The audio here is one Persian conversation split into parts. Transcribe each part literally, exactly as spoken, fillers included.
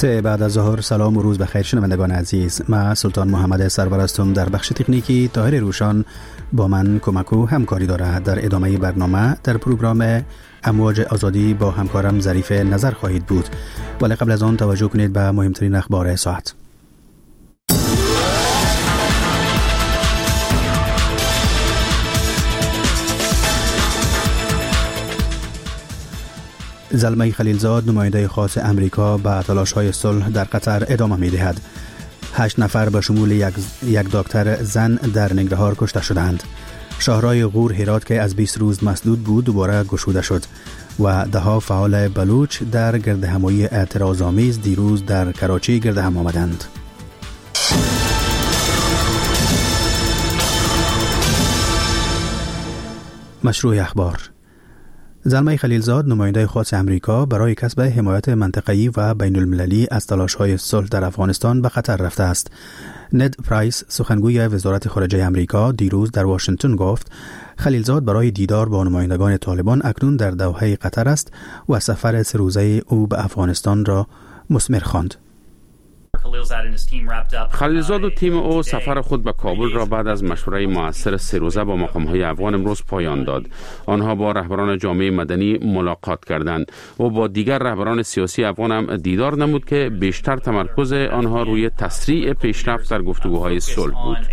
سه بعد از ظهر. سلام و روز بخیر شنوندگان عزیز. من سلطان محمد سرور هستم. در بخش تکنیکی طاهر روشان با من کمک و همکاری دارد. در ادامه برنامه در پروگرام امواج آزادی با همکارم ظریف نظر خواهید بود، ولی قبل از آن توجه کنید به مهمترین اخبار ساعت. زلمه خلیلزاد نماینده خاص امریکا به تلاش‌های صلح در قطر ادامه می‌دهد. هشت نفر به شمول یک, یک دکتر زن در ننگرهار کشته شدند. شاهراه غور هرات که از بیست روز مسدود بود دوباره گشوده شد و ده‌ها فعال بلوچ در گردهمایی اعتراض‌آمیز دیروز در کراچی گردهم آمدند. مشروع اخبار. زلمه خلیلزاد نماینده خاص امریکا برای کسب حمایت منطقه‌ای و بین المللی از تلاش‌های صلح در افغانستان به قطر رفته است. ند پرایس سخنگوی وزارت خارجه امریکا دیروز در واشنگتن گفت خلیلزاد برای دیدار با نمایندگان طالبان اکنون در دوحه قطر است و سفر سه روزه او به افغانستان را مثمر خواند. خلیلزاد و تیم او سفر خود به کابل را بعد از مشوره مؤثر سه روزه با مقام‌های افغان امروز پایان داد. آنها با رهبران جامعه مدنی ملاقات کردند و با دیگر رهبران سیاسی افغان هم دیدار نمود که بیشتر تمرکز آنها روی تسریع پیشرفت در گفتگوهای صلح بود.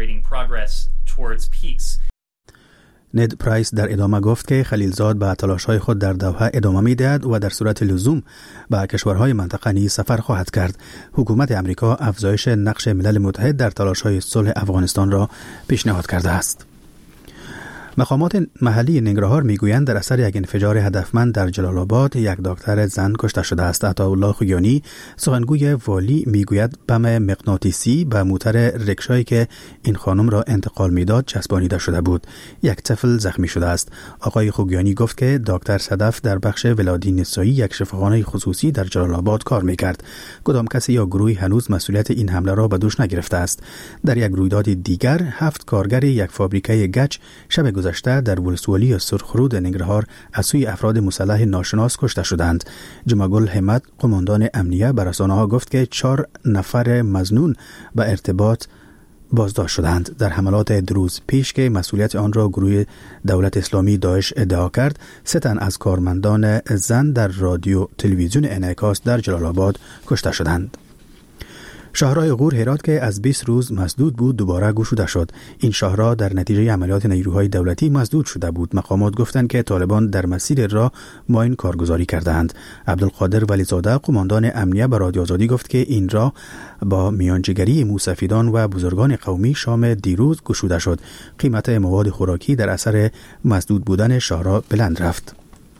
ند پرایس در ادامه گفت که خلیلزاد به تلاش‌های خود در دوحه ادامه می‌دهد و در صورت لزوم به کشورهای منطقه نیز سفر خواهد کرد. حکومت امریکا افزایش نقش ملل متحد در تلاش‌های صلح افغانستان را پیشنهاد کرده است. مقامات محلی ننگرهار میگویند در اثر یک انفجار هدفمند در جلال آباد یک دکتر زن کشته شده است. عطاالله خوگیانی سخنگوی والی میگوید بم مغناطیسی به موتر رکشایی که این خانم را انتقال میداد چسبانیده شده بود. یک طفل زخمی شده است. آقای خوگیانی گفت که دکتر صدف در بخش ولادی نسایی یک شفاخانه خصوصی در جلال آباد کار میکرد. کدام کسی یا گروهی هنوز مسئولیت این حمله را به دوش نگرفته است. در یک رویداد دیگر هفت کارگر یک فابریکه گچ شب گذشته در ولسوالی سرخرود ننگرهار از سوی افراد مسلح ناشناس کشته شدند. جمعگل همت قماندان امنیه به رسانه‌ها گفت که چهار نفر مظنون به ارتباط بازداشت شدند. در حملات دروز پیش که مسئولیت آن را گروه دولت اسلامی داعش ادعا کرد، سه تن از کارمندان زن در رادیو تلویزیون انعکاس در جلال آباد کشته شدند. شاهراه غور هرات که از بیست روز مسدود بود دوباره گشوده شد. این شاهراه در نتیجه عملیات نیروهای دولتی مسدود شده بود. مقامات گفتند که طالبان در مسیر راه ماین کارگزاری کردند. عبدالقادر ولیزاده قماندان امنیه به رادیو آزادی گفت که این راه با میانجیگری موسفیدان و بزرگان قومی شام دیروز گشوده شد. قیمت مواد خوراکی در اثر مسدود بودن شاهراه بلند رفت.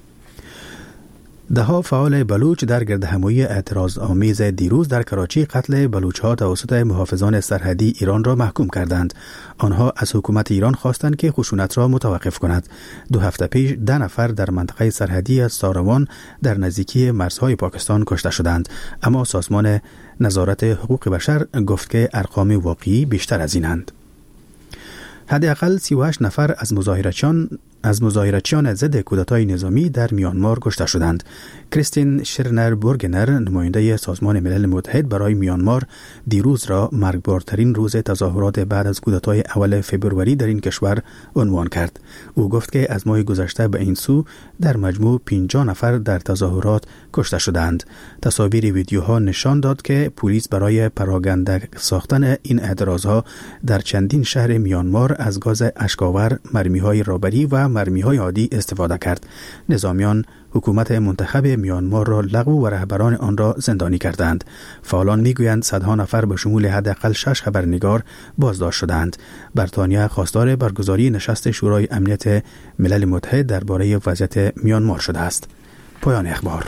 ده‌ها فعال بلوچ در گردهمایی اعتراض آمیز دیروز در کراچی قتل بلوچ‌ها توسط محافظان سرحدی ایران را محکوم کردند. آنها از حکومت ایران خواستند که خشونت را متوقف کند. دو هفته پیش ده نفر در منطقه سرحدی از ساروان در نزدیکی مرزهای پاکستان کشته شدند، اما سازمان نظارت حقوق بشر گفت که ارقام واقعی بیشتر از اینند. حداقل سی و هشت نفر از مظاهرچیان از مظاهرچیان ضد کودتای نظامی در میانمار کشته شدند. کریستین شرنر بورگنر نماینده سازمان ملل متحد برای میانمار دیروز را مرگبارترین روز تظاهرات بعد از کودتای اول فبروری در این کشور عنوان کرد. او گفت که از ماه گذشته به این سو در مجموع پنجاه نفر در تظاهرات کشته شدند. تصاویر ویدیوها نشان داد که پلیس برای پراگنده ساختن این اعتراضها در چندین شهر میانمار از گاز اشک‌آور، مرمی‌های رابری و مرمی‌های عادی استفاده کرد. نظامیان حکومت منتخب میانمار را لغو و رهبران آن را زندانی کردند. فعالان میگویند صدها نفر به شمول حداقل شش خبرنگار بازداشت شدند. بریتانیا خواستار برگزاری نشست شورای امنیت ملل متحد درباره وضعیت میانمار شده است. پایان اخبار.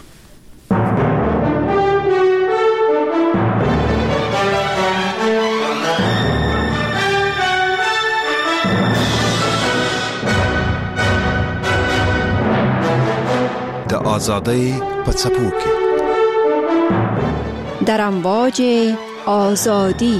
آزادی پڅپو کې در امواج آزادی.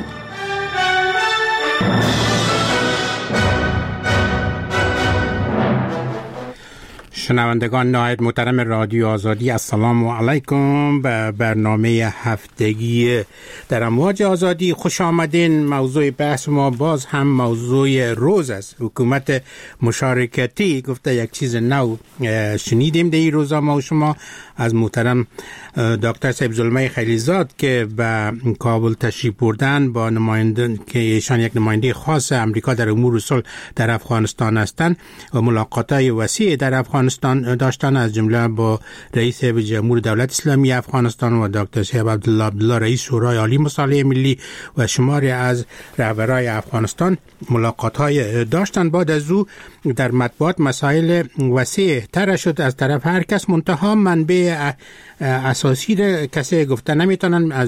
شنوندگان نهایت محترم رادیو آزادی، السلام علیکم. به برنامه هفتگی در امواج آزادی خوش آمدین. موضوع بحث ما باز هم موضوع روز است. حکومت مشارکتی گفته یک چیز نو شنیدیم در این روزا ما و شما از محترم دکتر صاحب زلمه خلیزاد که به کابل تشریف بردن با نماینده که ایشان یک نماینده خاص امریکا در امور صلح در افغانستان هستند و ملاقات‌های وسیع در افغانستان داشتن، از جمله با رئیس جمهور دولت اسلامی افغانستان و دکتر صاحب عبدالله عبدالله رئیس شورای عالی مصالحه ملی و شماری از رهبران افغانستان ملاقات‌های داشتن. بعد از او در مطبوعات مسائل وسیع تر شد از طرف هر کس، منتها منبع اساسی را کسی گفته نمیتونن. از